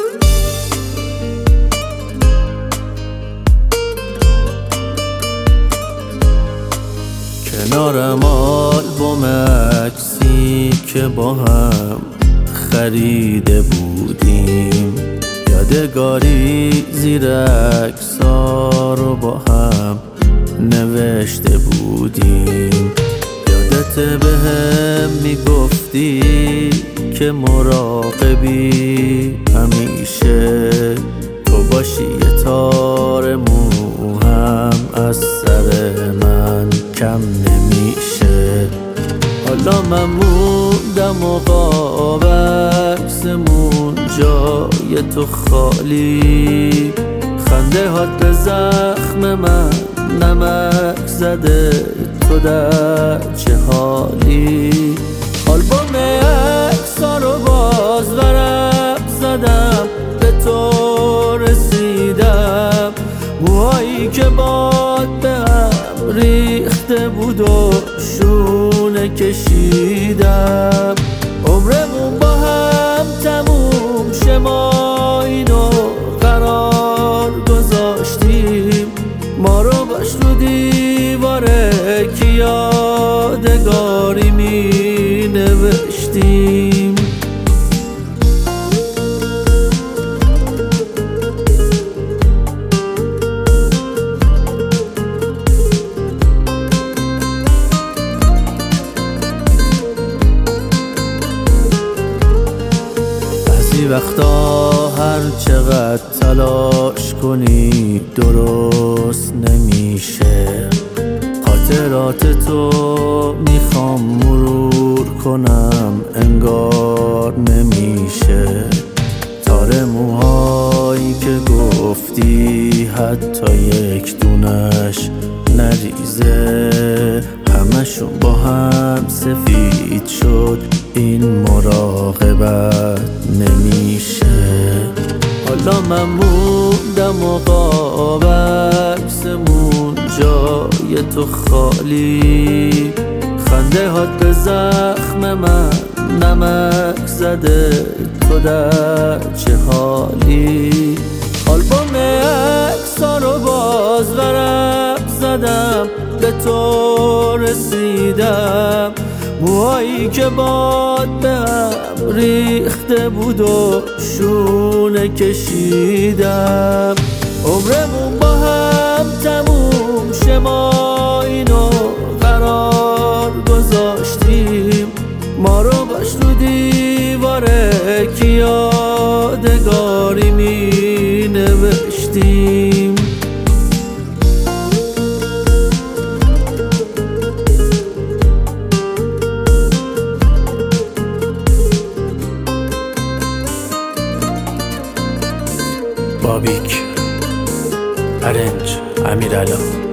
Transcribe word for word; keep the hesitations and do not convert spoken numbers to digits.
کنارم آلبوم عکسی که با هم خریده بودیم، یادگاری زیر عکس‌ها رو با هم نوشته بودیم. یادت بهم میگفتی که مراقبی همیشه، تو باشی یه تار مو هم از سر من کم نمیشه. حالا من موندم و قاب عکسمون جای تو خالی، خنده هات به زخم من نمک زده، تو در چه حالی؟ آلبوم عکس‌ها رو باز ورق زدم، به تو رسیدم. موهایی که باد به هم ریخته بود و شونه کشیدم. عمرمون با هم تموم شه، ما اینو قرار گذاشتیم. ما رو باش رو دیواره که یادگاری می نوشتیم. بعضی وقتا هر چقدر تلاش کنی درست نمیشه. خاطرات تو میخوام مرور کنم، انگار نمیشه. تار موهایی که گفتی حتی یک دونش نریزه، همشون با هم سفید شد، این مراقبت نمیشه. حالا من موندم و قاب عکسمون جای تو خالی، خنده هات به زخم من نمک زده، تو در چه حالی؟ آلبوم عکس‌ها رو باز ورق زدم، به تو رسیدم. موهایی که باد به هم ریخته بود و شونه کشیدم. عمرمون با هم تموم شه، ما اینو قرار گذاشتیم. ما رو باش رو دیواره که یادگاری می نوشتیم. بابیک، ارنج امیرعلا.